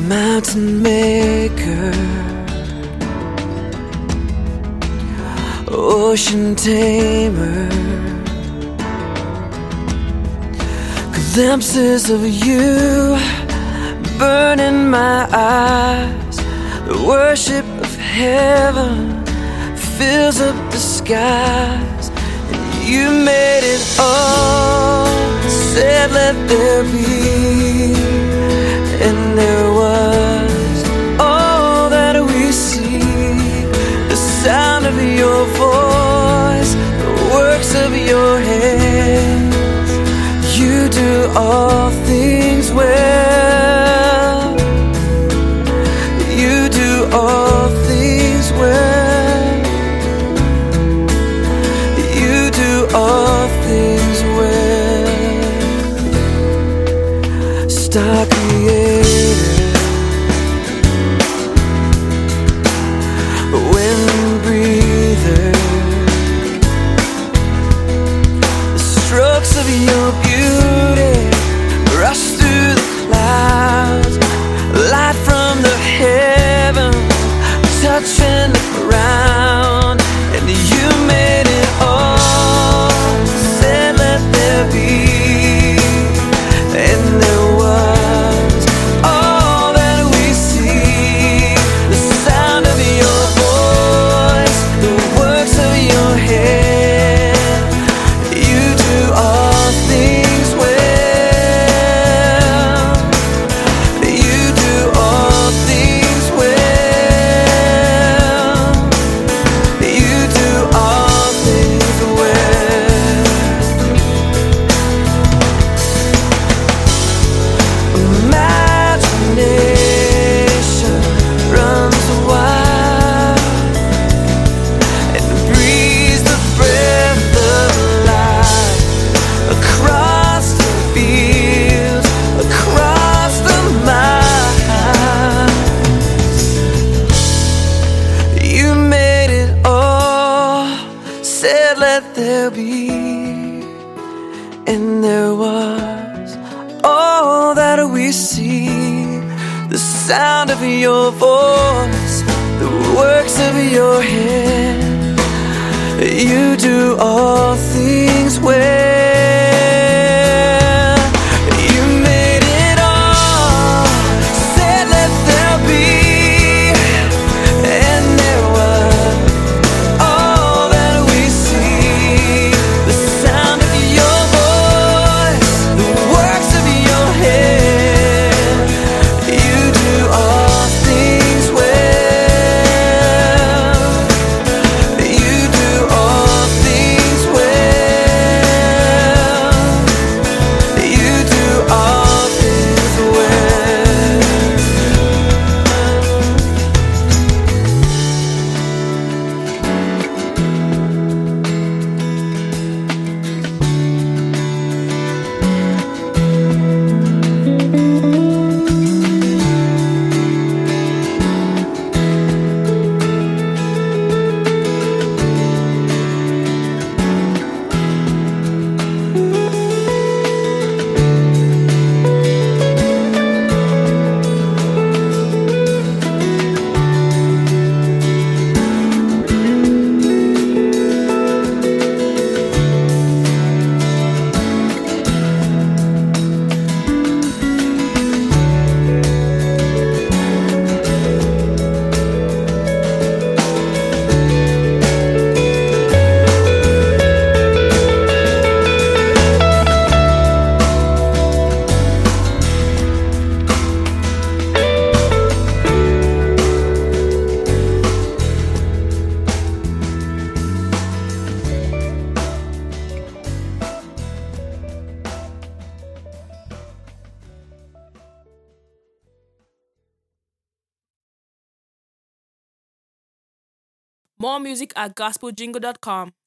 Mountain maker, ocean tamer, glimpses of you burn in my eyes. The worship of heaven fills up the skies. And you made it all, said let there be, and there was all that we see. The sound of your voice, the works of your hands. You do all things well. You do all things well. You do all things well. Star creator, wind breather, the strokes of your beauty rush through the clouds, light from the heaven touching the ground. And you made it all, said let there be, and there was all that we see. The sound of your voice, the works of your hand. You do all things well. You do all things well. You do all things well. Imagination runs wild and breathes the breath of life across the fields, across the miles. You made it all, said let there be, and there was all that we see. The sound of your voice, the works of your hand. You do all things well. You made it all, said let there be, and there was all that we see. The sound of your voice, the works of your hand. You do all things well. You do all things well. You do all things well. More music at gospeljingle.com.